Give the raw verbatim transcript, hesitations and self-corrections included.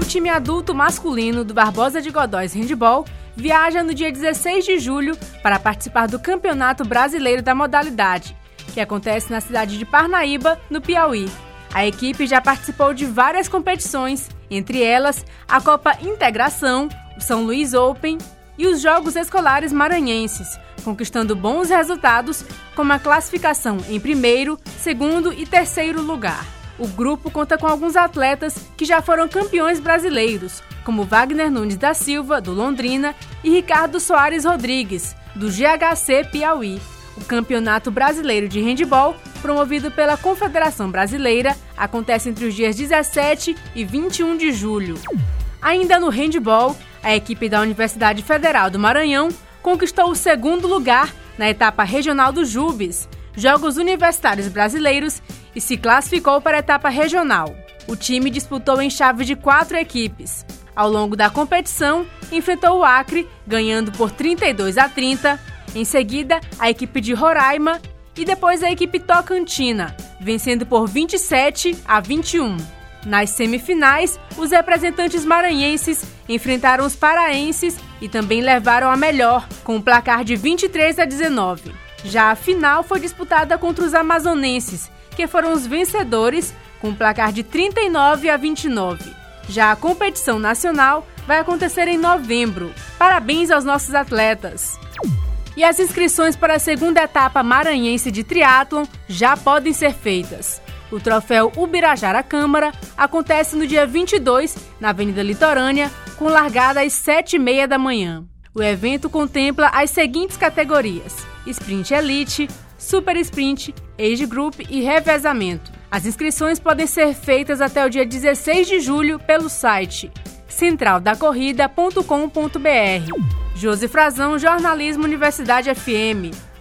time adulto masculino do Barbosa de Godóis Handebol viaja no dia dezesseis de julho para participar do Campeonato Brasileiro da modalidade, que acontece na cidade de Parnaíba, no Piauí. A equipe já participou de várias competições, entre elas a Copa Integração, o São Luís Open e os Jogos Escolares Maranhenses, conquistando bons resultados, como a classificação em primeiro, segundo e terceiro lugar. O grupo conta com alguns atletas que já foram campeões brasileiros, como Wagner Nunes da Silva, do Londrina, e Ricardo Soares Rodrigues, do G H C Piauí. O Campeonato Brasileiro de Handebol, promovido pela Confederação Brasileira, acontece entre os dias dezessete e vinte e um de julho. Ainda no handebol, a equipe da Universidade Federal do Maranhão conquistou o segundo lugar na etapa regional do Jubes, Jogos Universitários Brasileiros, e se classificou para a etapa regional. O time disputou em chave de quatro equipes. Ao longo da competição, enfrentou o Acre, ganhando por trinta e dois a trinta, em seguida a equipe de Roraima e depois a equipe Tocantina, vencendo por vinte e sete a vinte e um. Nas semifinais, os representantes maranhenses enfrentaram os paraenses e também levaram a melhor, com um placar de vinte e três a dezenove. Já a final foi disputada contra os amazonenses, que foram os vencedores, com um placar de trinta e nove a vinte e nove. Já a competição nacional vai acontecer em novembro. Parabéns aos nossos atletas! E as inscrições para a segunda etapa maranhense de triatlon já podem ser feitas. O troféu Ubirajara Câmara acontece no dia vinte e dois, na Avenida Litorânea, com largada às sete e meia da manhã. O evento contempla as seguintes categorias: Sprint Elite, Super Sprint, Age Group e Revezamento. As inscrições podem ser feitas até o dia dezesseis de julho pelo site central da corrida ponto com ponto b r. Josi Frazão, Jornalismo Universidade F M.